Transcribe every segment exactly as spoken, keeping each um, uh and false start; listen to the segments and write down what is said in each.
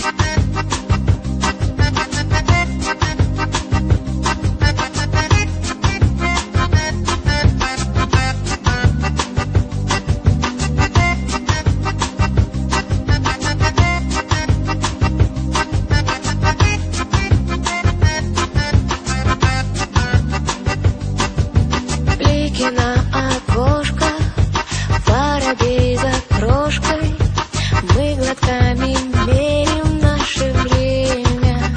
На окошко, воробей за крошкой, мы глотками мерим наше время.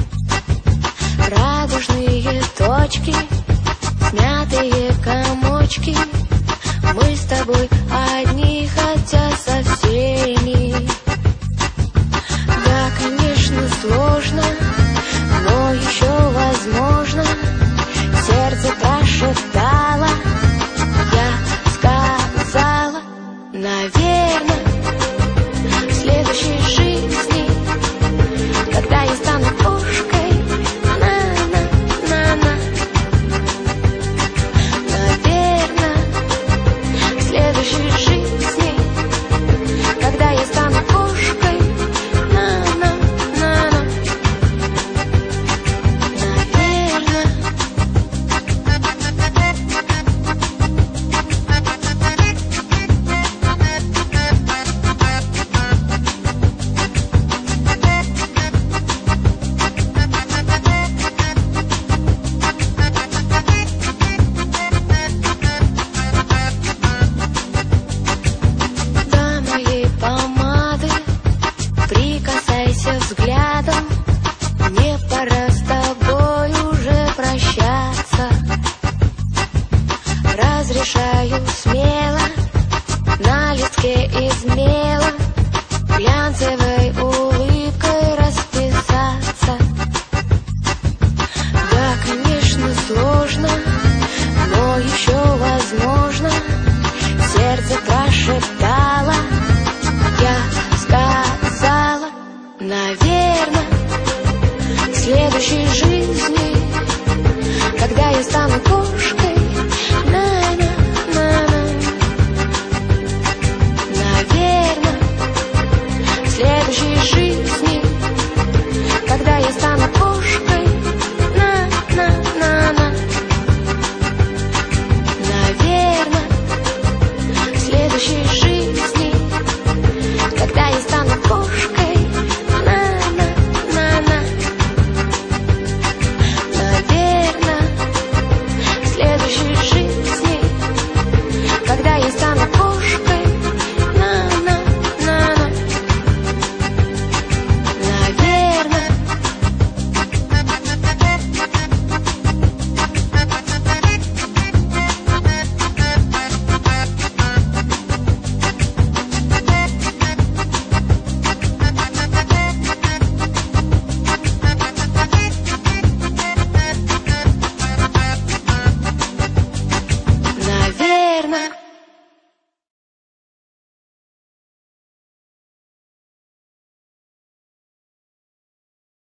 Радужные точки, смятые комочки, мы с тобой одни, хотя со всеми. Да, конечно, сложно, но еще возможно. Сердце прошептало, наверное, в следующей жизни, когда я стану кошкой, на-на-на-на. Наверное, в следующей жизни, когда я стану кошкой, на-на-на-на. Наверное. Взглядом, мне пора с тобой уже прощаться. Разрешаю смело на листке из мела глянцевой улыбкой расписаться. Да, конечно, сложно, но еще возможно. Сердце прошептало, я сказала, наверное, в следующей жизни, когда я стану кошкой.